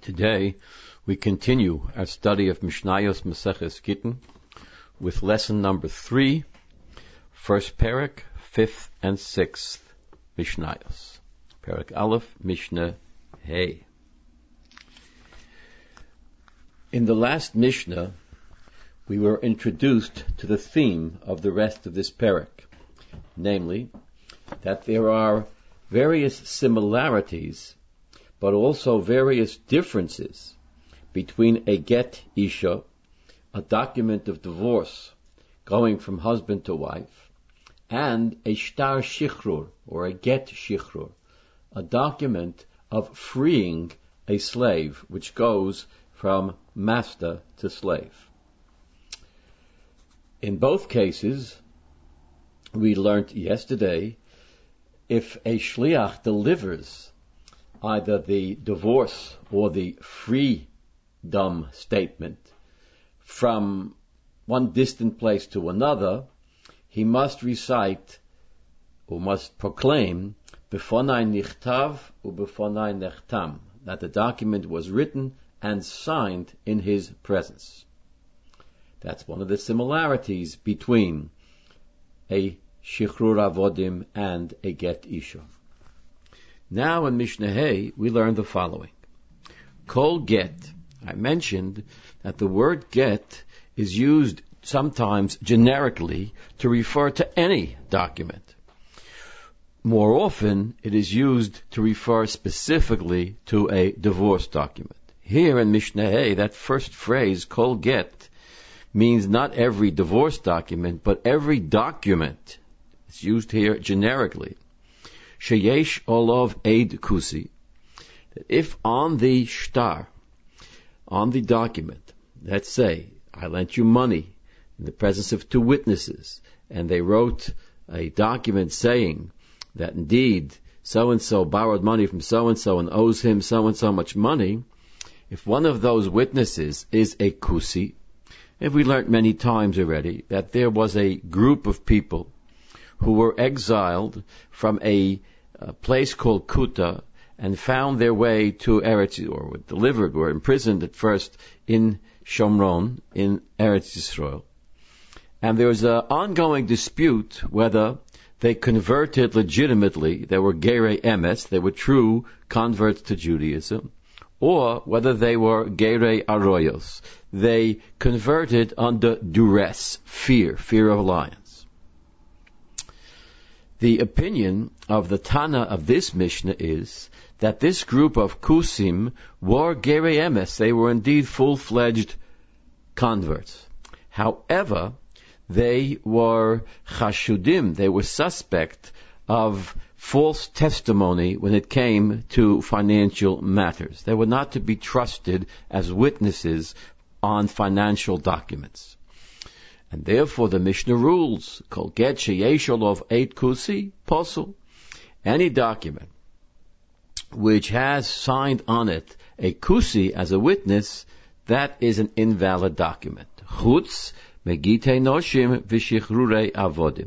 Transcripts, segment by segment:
Today, we continue our study of Mishnayos Maseches Gittin with lesson number 3, first Perek, 5th and 6th Mishnayos. Perek Aleph, Mishnah Hey. In the last Mishnah, we were introduced to the theme of the rest of this Perek, namely, that there are various similarities but also various differences between a get isha, a document of divorce going from husband to wife, and a shtar shichrur, or a get shichrur, a document of freeing a slave, which goes from master to slave. In both cases, we learned yesterday, if a shliach delivers either the divorce or the freedom statement from one distant place to another, he must recite or must proclaim Befonai nichtav ubefonai nechtam, that the document was written and signed in his presence. That's one of the similarities between a shichrur avodim and a get isha. Now in Mishnah Hey, we learn the following. Kol get. I mentioned that the word get is used sometimes generically to refer to any document. More often, it is used to refer specifically to a divorce document. Here in Mishnah Hey, that first phrase, Kol get, means not every divorce document, but every document. It's used here generically. Sheyesh olav eid kusi, that if on the shtar, on the document, let's say, I lent you money in the presence of two witnesses, and they wrote a document saying that indeed so-and-so borrowed money from so-and-so and owes him so-and-so much money, if one of those witnesses is a kusi, if we learned many times already that there was a group of people who were exiled from a place called Kuta and found their way to Eretz, or were delivered, were imprisoned at first in Shomron, in Eretz Yisrael. And there was an ongoing dispute whether they converted legitimately, they were Gerei Emes, they were true converts to Judaism, or whether they were Gerei Aroyos, they converted under duress, fear of lions. The opinion of the Tana of this Mishnah is that this group of Kusim were Gerei Emes. They were indeed full-fledged converts. However, they were Chashudim. They were suspect of false testimony when it came to financial matters. They were not to be trusted as witnesses on financial documents. And therefore the Mishnah rules, Kol get sheyesh olav eid kusi, posel. Any document which has signed on it a kusi as a witness, that is an invalid document. Chutz megitei noshim v'shichrurei avodim.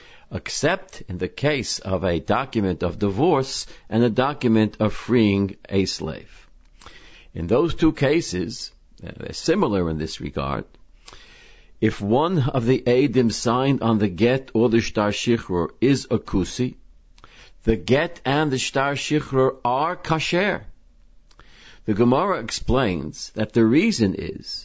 Except in the case of a document of divorce and a document of freeing a slave. In those two cases, they're similar in this regard. If one of the eidim signed on the get or the shtar shichrur is a kusi, the get and the shtar shichrur are kasher. The Gemara explains that the reason is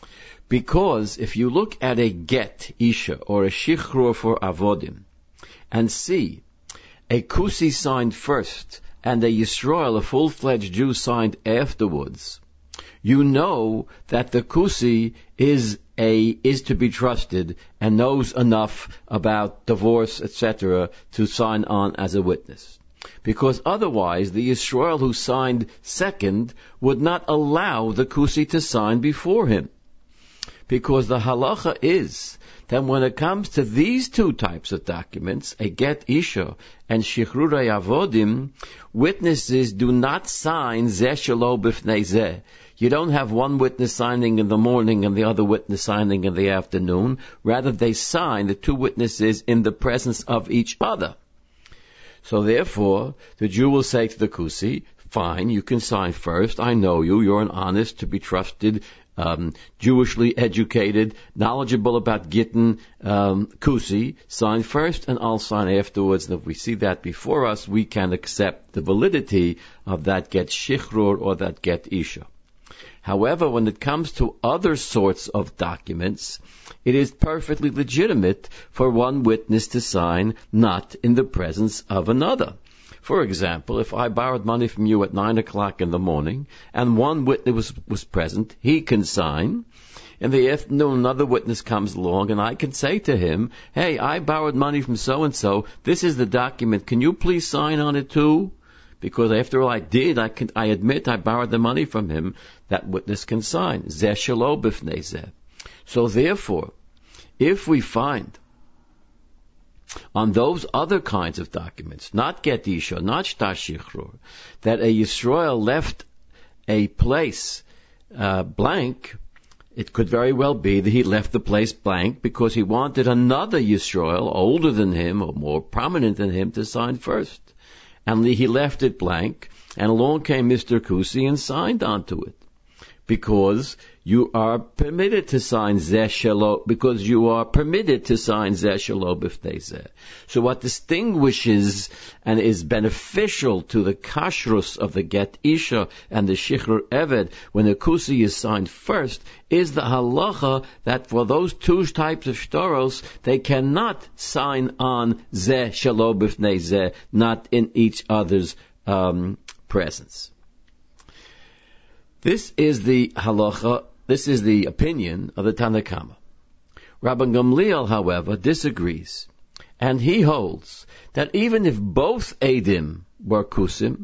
because if you look at a get isha or a shichrur for avodim and see a kusi signed first and a Yisrael, a full-fledged Jew, signed afterwards, you know that the kusi is to be trusted and knows enough about divorce, etc., to sign on as a witness. Because otherwise, the Yisrael who signed second would not allow the kusi to sign before him. Because the halacha is that when it comes to these two types of documents, a get isha and shichrurei avodim, witnesses do not sign zeh shelo b'fnei zeh. You don't have one witness signing in the morning and the other witness signing in the afternoon. Rather, they sign, the two witnesses, in the presence of each other. So therefore, the Jew will say to the kusi, fine, you can sign first. I know you. You're an honest, to be trusted, Jewishly educated, knowledgeable about Gittin, Kusi. Sign first and I'll sign afterwards. And if we see that before us, we can accept the validity of that get Shichrur or that get Isha. However, when it comes to other sorts of documents, it is perfectly legitimate for one witness to sign not in the presence of another. For example, if I borrowed money from you at 9 o'clock in the morning and one witness was present, he can sign. In the afternoon, another witness comes along and I can say to him, hey, I borrowed money from so-and-so. This is the document. Can you please sign on it too? Because after all I did, I admit I borrowed the money from him. That witness can sign. Zeh shelo b'fnei zeh. So therefore, if we find on those other kinds of documents, not get isha, not shtar shichrur, that a Yisrael left a place blank, it could very well be that he left the place blank because he wanted another Yisrael, older than him or more prominent than him, to sign first. And he left it blank, and along came Mr. Kusi and signed onto it. Because you are permitted to sign Zeh Shelo, because you are permitted to sign Zeh Shelo b'fnei Zeh. So what distinguishes and is beneficial to the kashrus of the Get Isha and the Shichrur Eved when the Kusi is signed first is the halacha that for those two types of shtoros, they cannot sign on Zeh Shelo b'fnei Zeh, not in each other's presence. This is the halacha, this is the opinion of the Tanna Kama. Rabban Gamliel, however, disagrees, and he holds that even if both Eidim were Kusim,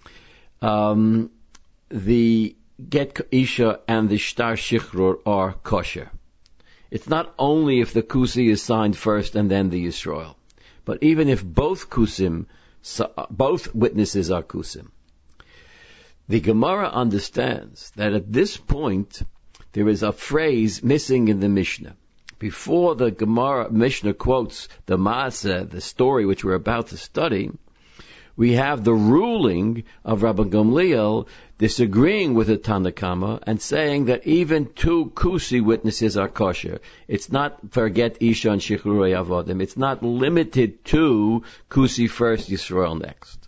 the Get Isha and the Shtar Shichrur are kosher. It's not only if the Kusi is signed first and then the Yisrael, but even if both Kusim, both witnesses are Kusim. The Gemara understands that at this point there is a phrase missing in the Mishnah. Before the Mishnah quotes the Maaseh, the story which we're about to study, we have the ruling of Rabban Gamliel disagreeing with the Tanna Kama and saying that even two Kusi witnesses are kosher. It's not forget Isha and Shichrurei Avodim. It's not limited to Kusi first, Yisrael next.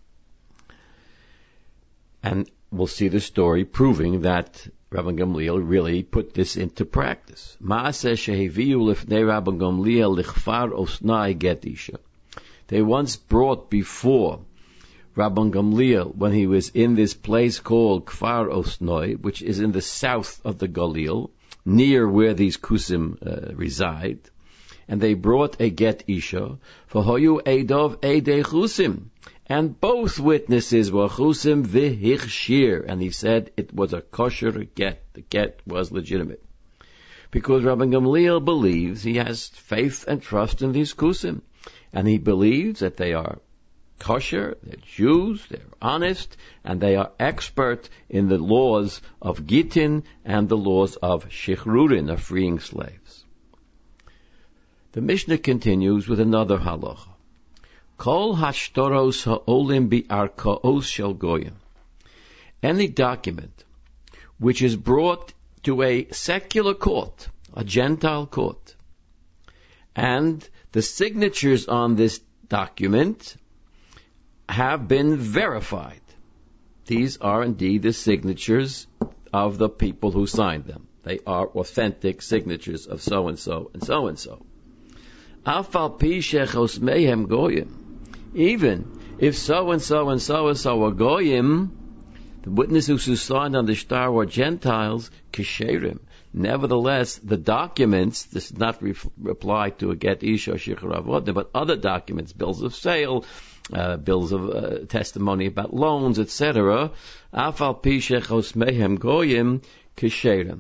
And we'll see the story proving that Rabban Gamliel really put this into practice. Maaseh sheheviu lifnei Rabban Gamliel lichfar osnai get isha. They once brought before Rabban Gamliel, when he was in this place called Kfar Osnoi, which is in the south of the Galil, near where these Kusim reside, and they brought a get isha for hoyu eidov eidei Chusim. And both witnesses were Chusim v'hichshir, and he said it was a kosher get. The get was legitimate. Because Rabban Gamliel believes, he has faith and trust in these Kusim, and he believes that they are kosher, they're Jews, they're honest, and they are expert in the laws of Gittin and the laws of Shichrurin, of freeing slaves. The Mishnah continues with another halacha. Kol hashtoros ha'olim bi'arkaos shel goyim. Any document which is brought to a secular court, a Gentile court, and the signatures on this document have been verified. These are indeed the signatures of the people who signed them. They are authentic signatures of so-and-so and so-and-so. Afal pi shechos mehem goyim. Even if so-and-so and so-and-so are goyim, the witnesses who signed on the shtar were Gentiles, kisherim. Nevertheless, the documents, this does not reply to a get isha or shichrur avodah, but other documents, bills of sale, bills of testimony about loans, etc. Afal pi shechos mehem goyim kisherim.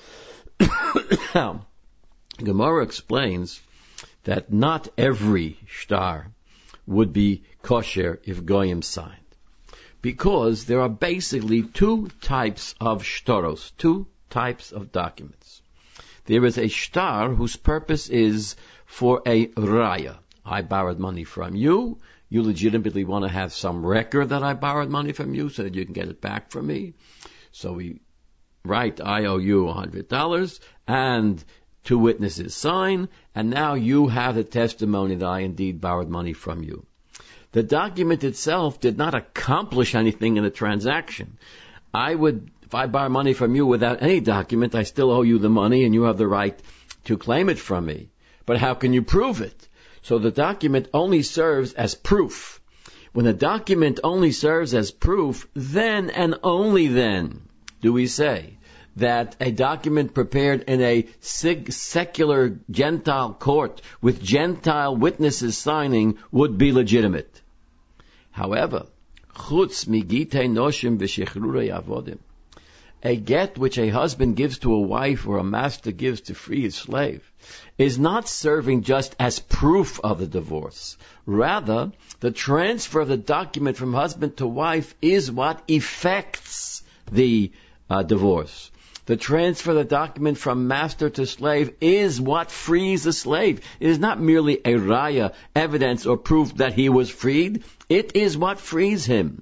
Now, Gemara explains that not every shtar would be kosher if goyim signed, because there are basically two types of shtaros, two types of documents. There is a shtar whose purpose is for a raya. I borrowed money from you, you legitimately want to have some record that I borrowed money from you so that you can get it back from me. So we write, I owe you $100, and 2 witnesses sign, and now you have the testimony that I indeed borrowed money from you. The document itself did not accomplish anything in the transaction. If I borrow money from you without any document, I still owe you the money and you have the right to claim it from me. But how can you prove it? So the document only serves as proof. When a document only serves as proof, then and only then do we say that a document prepared in a secular Gentile court with Gentile witnesses signing would be legitimate. However, chutz migitei noshim v'shichrurei avodim, a get which a husband gives to a wife or a master gives to free his slave, is not serving just as proof of the divorce. Rather, the transfer of the document from husband to wife is what effects the divorce. The transfer of the document from master to slave is what frees the slave. It is not merely a raya, evidence or proof that he was freed. It is what frees him.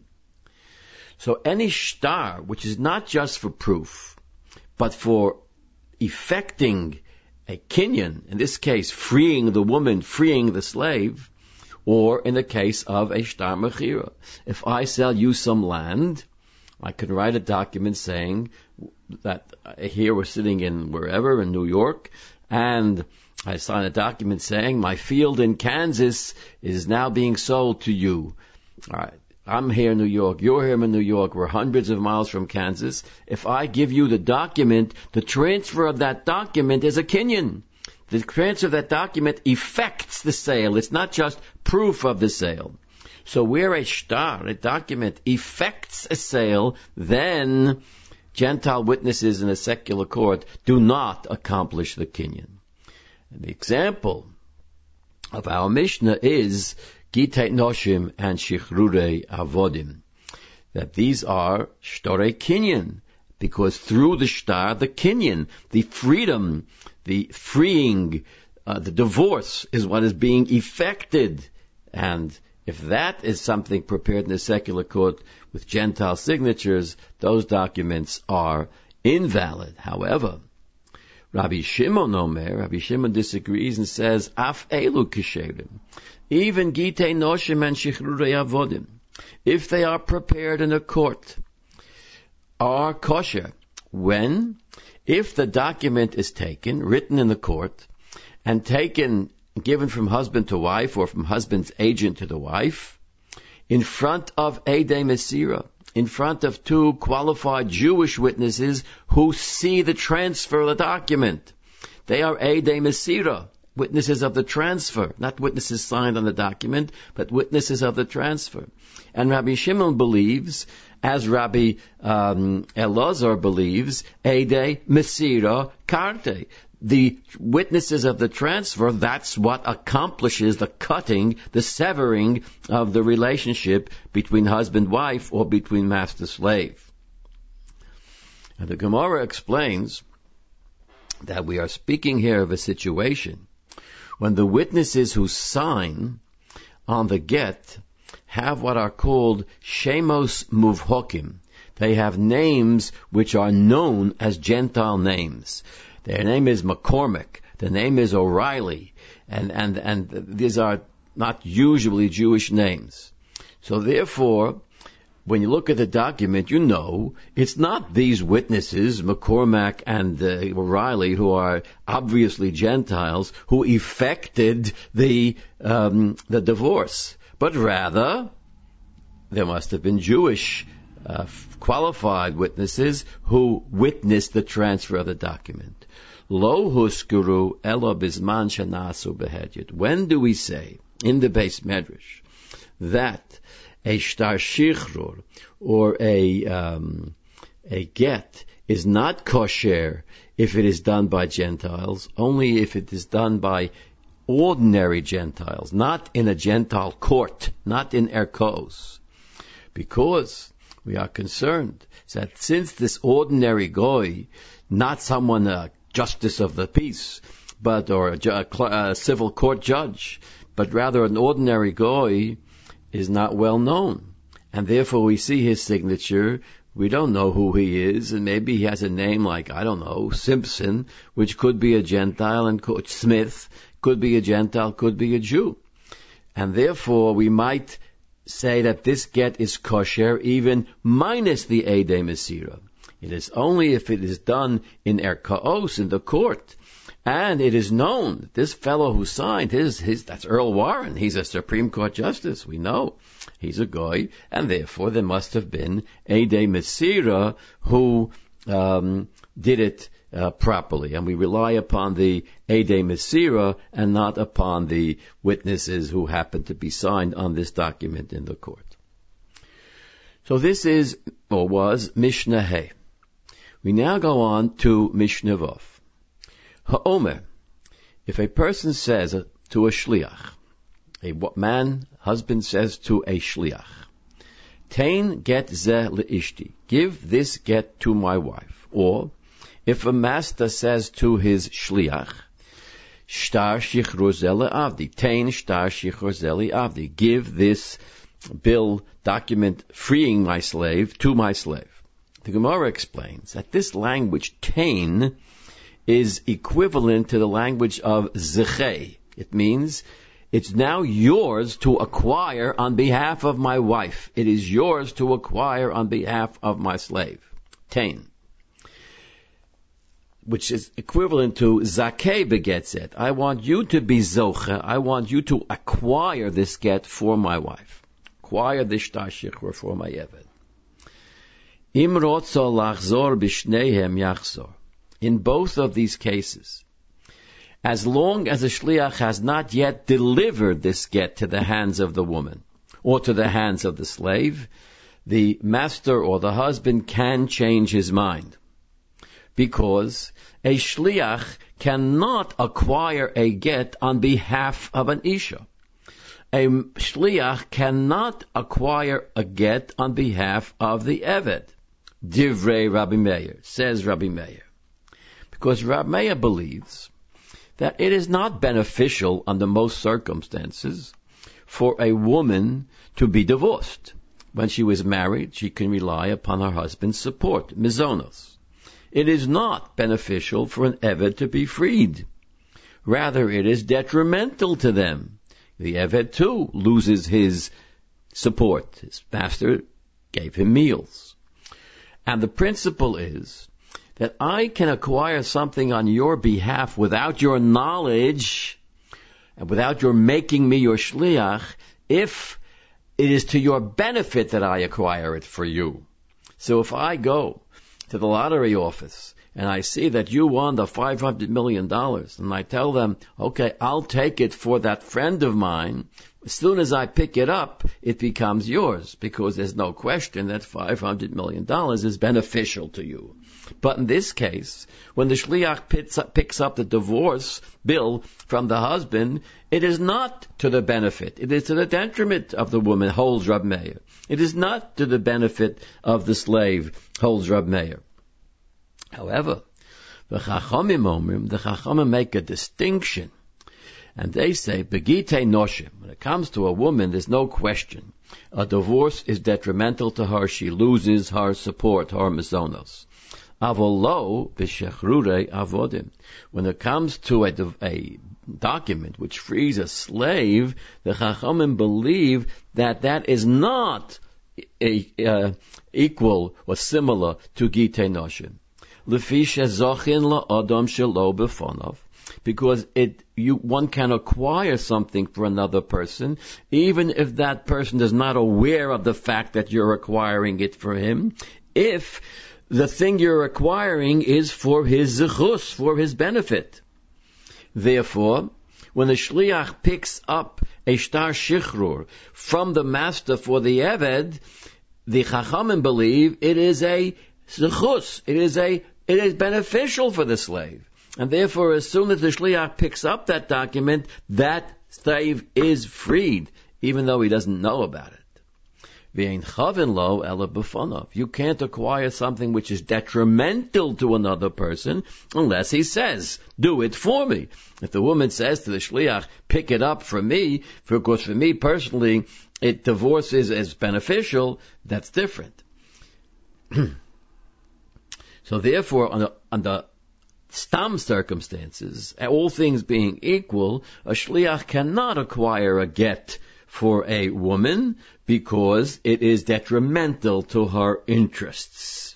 So any shtar, which is not just for proof, but for effecting a kinyan, in this case freeing the woman, freeing the slave, or in the case of a shtar mechira. If I sell you some land, I can write a document saying that here we're sitting in wherever, in New York, and I sign a document saying my field in Kansas is now being sold to you. All right. I'm here in New York, you're here in New York, we're hundreds of miles from Kansas. If I give you the document, the transfer of that document is a kinyan. The transfer of that document effects the sale. It's not just proof of the sale. So where a shtar, a document, effects a sale, then Gentile witnesses in a secular court do not accomplish the kinyan. And the example of our Mishnah is Gitei Noshim and Shichrurei Avodim, that these are shtorei kinyan, because through the shtar, the kinyan, the freedom, the freeing, the divorce is what is being effected. And if that is something prepared in a secular court with Gentile signatures, those documents are invalid. However, Rabbi Shimon disagrees and says, Af elu kisherim, even Gitei Noshim and Shichrurei Avodim, if they are prepared in a court, are kosher. When? If the document is taken, written in the court, and given from husband to wife, or from husband's agent to the wife, in front of Eidei Mesira, in front of 2 qualified Jewish witnesses who see the transfer of the document. They are Eidei Mesira, witnesses of the transfer, not witnesses signed on the document, but witnesses of the transfer. And Rabbi Shimon believes, as Rabbi Elazar believes, Eidei Mesira Karte. The witnesses of the transfer, that's what accomplishes the cutting, the severing of the relationship between husband-wife or between master-slave. And the Gemara explains that we are speaking here of a situation when the witnesses who sign on the get have what are called shemos muvhokim. They have names which are known as Gentile names. Their name is McCormick. The name is O'Reilly. And these are not usually Jewish names. So therefore, when you look at the document, you know it's not these witnesses, McCormack and O'Reilly, who are obviously Gentiles, who effected the divorce. But rather, there must have been Jewish qualified witnesses who witnessed the transfer of the document. Lo huskuru elo bizman shenasu behedyet. When do we say in the Beis Medrash that a shtar shichrur or a get is not kosher if it is done by Gentiles, only if it is done by ordinary Gentiles, not in a Gentile court, not in erkos? Because we are concerned that since this ordinary goy, not someone justice of the peace, or a civil court judge, but rather an ordinary goy, is not well known. And therefore we see his signature. We don't know who he is, and maybe he has a name like, I don't know, Simpson, which could be a Gentile, and Smith could be a Gentile, could be a Jew. And therefore we might say that this get is kosher even minus the Eidei Mesira. It is only if it is done in Erkaos, in the court, and it is known that this fellow who signed that's Earl Warren. He's a Supreme Court justice. We know he's a goy, and therefore there must have been Eidei Mesira who did it properly. And we rely upon the Eidei Mesira and not upon the witnesses who happen to be signed on this document in the court. So this is, or was, Mishnah Hey. We now go on to Mishnah Vav. Ha'omer, if a person says to a shliach, a man, husband says to a shliach, Tain get ze le'ishti, give this get to my wife. Or, if a master says to his shliach, Shtar shichrur ze le'avdi, Tain shtar shichrur ze le'avdi, give this bill, document freeing my slave to my slave. The Gemara explains that this language, Tain, is equivalent to the language of zechei. It means it's now yours to acquire on behalf of my wife. It is yours to acquire on behalf of my slave. Tain. Which is equivalent to zakei begets it. I want you to be zoche. I want you to acquire this get for my wife. Acquire this shtar shichrur for my eved. Im rotzo lachzor b'shneihem yachzor. In both of these cases, as long as the shliach has not yet delivered this get to the hands of the woman or to the hands of the slave, the master or the husband can change his mind. Because a shliach cannot acquire a get on behalf of an isha. A shliach cannot acquire a get on behalf of the eved. Divrei Rabbi Meir, says Rabbi Meir. Because Rabbi Meir believes that it is not beneficial under most circumstances for a woman to be divorced. When she was married, she can rely upon her husband's support, mizonos. It is not beneficial for an eved to be freed. Rather, it is detrimental to them. The eved too loses his support. His master gave him meals. And the principle is that I can acquire something on your behalf without your knowledge and without your making me your shliach if it is to your benefit that I acquire it for you. So if I go to the lottery office and I see that you won the $500 million and I tell them, okay, I'll take it for that friend of mine, as soon as I pick it up, it becomes yours because there's no question that $500 million is beneficial to you. But in this case, when the shliach picks up the divorce bill from the husband, it is not to the benefit. It is to the detriment of the woman, holds Rab Meir. It is not to the benefit of the slave, holds Rab Meir. However, the Chachamim make a distinction. And they say, Begite noshim. When it comes to a woman, there's no question. A divorce is detrimental to her. She loses her support, her mizonos. Avolo b'shechrurei avodim. When it comes to a document which frees a slave, the Chachamim believe that that is not equal or similar to Gite noshim. Lefi shezochin la'adam shelo b'fonov. Because one can acquire something for another person, even if that person is not aware of the fact that you're acquiring it for him, if the thing you're acquiring is for his zechus, for his benefit. Therefore, when the shliach picks up a shtar shichrur from the master for the eved, the chachamim believe it is a zechus, it is beneficial for the slave. And therefore, as soon as the shliach picks up that document, that slave is freed, even though he doesn't know about it. You can't acquire something which is detrimental to another person unless he says, do it for me. If the woman says to the shliach, pick it up for me, because for me personally, divorce is beneficial, that's different. So therefore, under stam circumstances, all things being equal, a shliach cannot acquire a get for a woman because it is detrimental to her interests.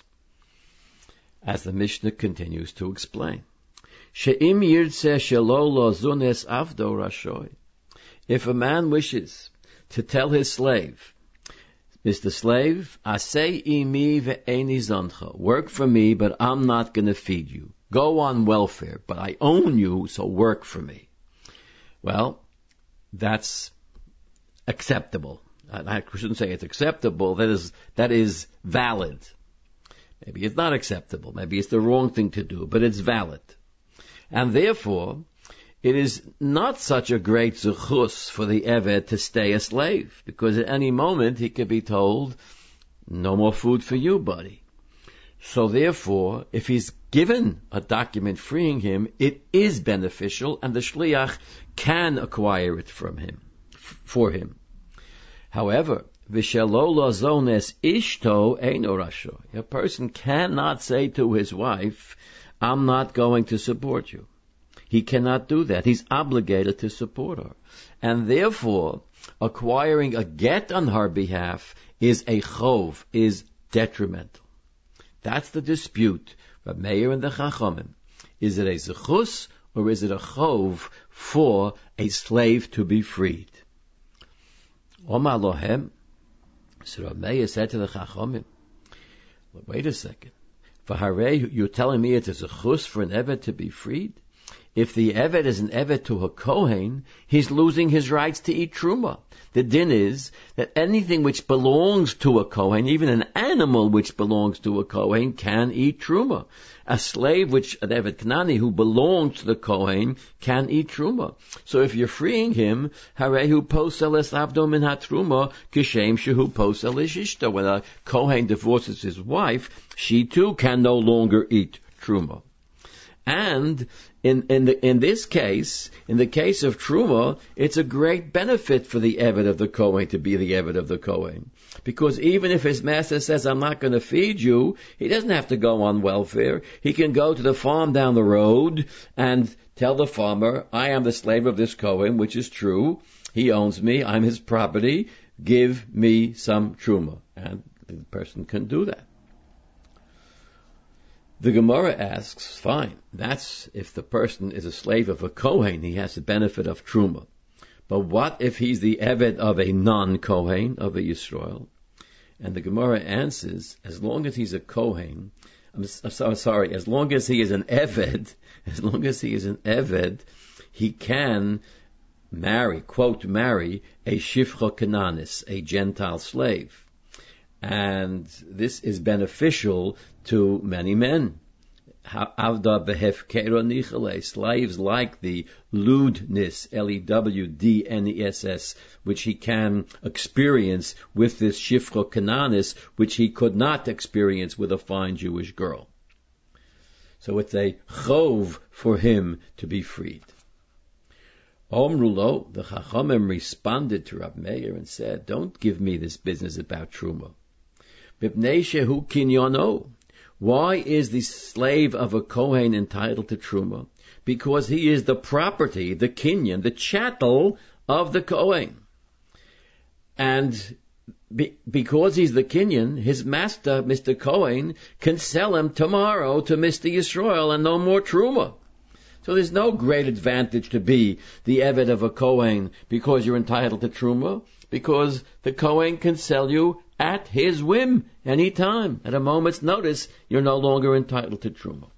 As the Mishnah continues to explain. She'im yirtzeh shelo lo zunes avdo rashoy. If a man wishes to tell his slave, Mr. Slave, asei imi ve'eni zoncha. Work for me, but I'm not going to feed you. Go on welfare, but I own you, so work for me. Well, that's acceptable. I shouldn't say it's acceptable. That is valid. Maybe it's not acceptable. Maybe it's the wrong thing to do, but it's valid. And therefore, it is not such a great zechus for the Eved to stay a slave, because at any moment he could be told, no more food for you, buddy. So therefore, if he's given a document freeing him, it is beneficial, and the shliach can acquire it from him, for him. However, v'shelo lo zones ishto eino rasho. A person cannot say to his wife, I'm not going to support you. He cannot do that. He's obligated to support her. And therefore, acquiring a get on her behalf is a chov, is detrimental. That's the dispute. Reb Meir and the Chachamim. Is it a zechus or is it a chov for a slave to be freed? Omar lohem. So Reb Meir said to the Chachamim, wait a second. V'harei, you're telling me it's a zechus for an Eved to be freed? If the Eved is an Eved to a Kohen, he's losing his rights to eat Truma. The din is that anything which belongs to a Kohen, even an animal which belongs to a Kohen, can eat Truma. A slave, an Eved Knani, who belongs to the Kohen, can eat Truma. So if you're freeing him, Harehu posel es avdo min ha-Truma, kishem shehu posel es ishto. When a Kohen divorces his wife, she too can no longer eat Truma. And in this case, in the case of Truma, it's a great benefit for the Eved of the Kohen to be the Eved of the Kohen. Because even if his master says, I'm not going to feed you, he doesn't have to go on welfare. He can go to the farm down the road and tell the farmer, I am the slave of this Kohen, which is true. He owns me. I'm his property. Give me some Truma. And the person can do that. The Gemara asks, fine, that's if the person is a slave of a Kohen, he has the benefit of Truma. But what if he's the Eved of a non-Kohen, of a Yisrael? And the Gemara answers, as long as he's a Kohen, as long as he is an Eved, he can marry, quote, marry a Shifcha Kananis, a Gentile slave. And this is beneficial to many men. Avda behefkero nichale, slaves like the lewdness, Lewdness, which he can experience with this Shifcha Kananis, which he could not experience with a fine Jewish girl. So it's a chov for him to be freed. Omrulo, the Chachamim responded to Rab Meir and said, don't give me this business about Truma. Mipnei shehu kinyono. Why is the slave of a Kohen entitled to Truma? Because he is the property, the kinyan, the chattel of the Kohen. And because he's the kinyan, his master, Mr. Kohen, can sell him tomorrow to Mr. Yisrael and no more Truma. So there's no great advantage to be the Eved of a Kohen because you're entitled to Truma, because the Kohen can sell you at his whim, any time. At a moment's notice, you're no longer entitled to Truma.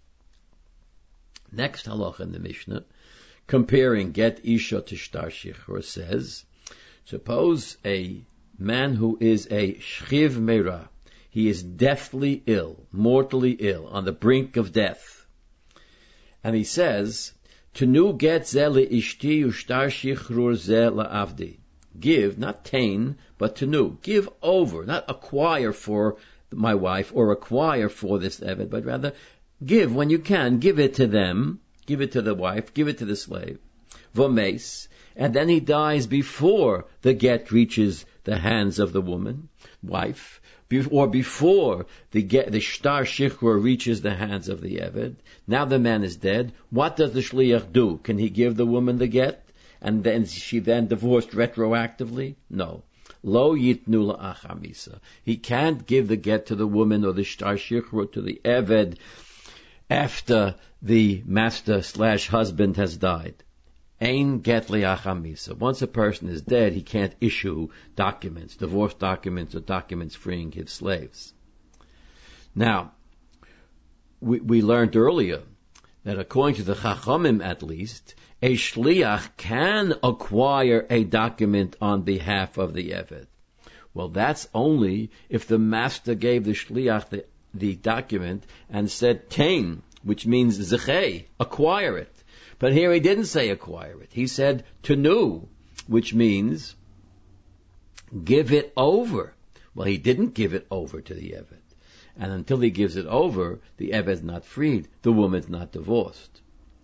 Next halacha in the Mishnah, comparing get isha to shtar shichur, says, suppose a man who is a shchiv meira, he is deathly ill, mortally ill, on the brink of death. And he says, Tenu get ze le'ishti ushtar shichrur ze la'avdi. Give, not tain, but tenu. Give over, not acquire for my wife or acquire for this Eved, but rather give when you can. Give it to them. Give it to the wife. Give it to the slave. v'meis, and then he dies before the get reaches the hands of the woman, wife, or before the shtar shichur reaches the hands of the eved. Now the man is dead. What does the shliach do? Can he give the woman the get, and then she divorced retroactively? No. Lo yitnu la'ach hamisa. He can't give the get to the woman or the shtar shichur to the eved after the master/husband has died. Ein get li'ach hamisa. Once a person is dead, he can't issue documents, divorce documents or documents freeing his slaves. Now, we learned earlier that according to the Chachamim at least, a shliach can acquire a document on behalf of the eved. Well, that's only if the master gave the shliach the document and said tain, which means zechei, acquire it. But here he didn't say acquire it. He said tenu, which means give it over. Well, he didn't give it over to the eved. And until he gives it over, the eved is not freed. The woman's not divorced.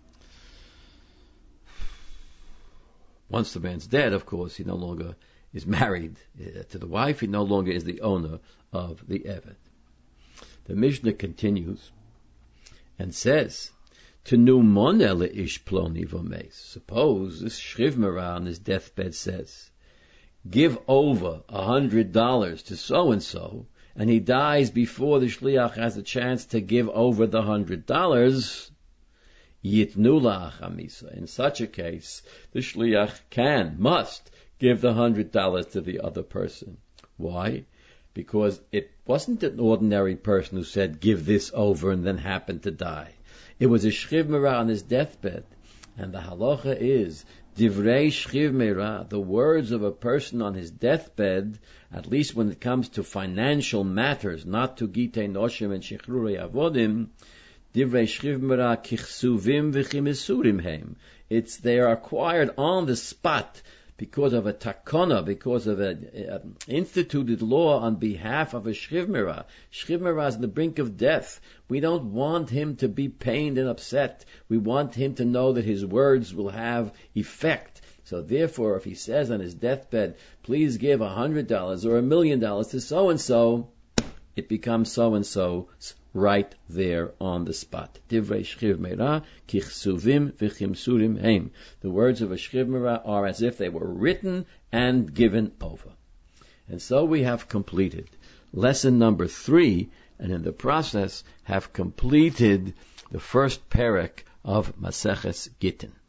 Once the man's dead, of course, he no longer is married to the wife. He no longer is the owner of the eved. The Mishnah continues and says, "Tenu moneh leish ploni v'meis." Suppose this Shrivmara on his deathbed says, "Give over $100 to so and so," and he dies before the shliach has a chance to give over the $100. Yitnu la'ach hamisa. In such a case, the shliach must give the $100 to the other person. Why? Because it wasn't an ordinary person who said, "Give this over," and then happened to die. It was a Shchiv Merah on his deathbed. And the halacha is, Divrei Shchiv Merah, the words of a person on his deathbed, at least when it comes to financial matters, not to Gitei Noshim and Shechrurei Avodim, Divrei Shchiv Merah kichsuvim v'chimisurim heim. They are acquired on the spot, because of a takona, because of an instituted law on behalf of a Shchiv Merah. Shchiv Merah is on the brink of death. We don't want him to be pained and upset. We want him to know that his words will have effect. So therefore, if he says on his deathbed, "Please give $100 or $1 million to so-and-so," it becomes so-and-so's right there on the spot. Divrei Shchiv Merah, kichsuvim v'chimsurim heim. The words of a Shchiv Merah are as if they were written and given over. And so we have completed lesson number 3, and in the process have completed the first perek of Maseches Gittin.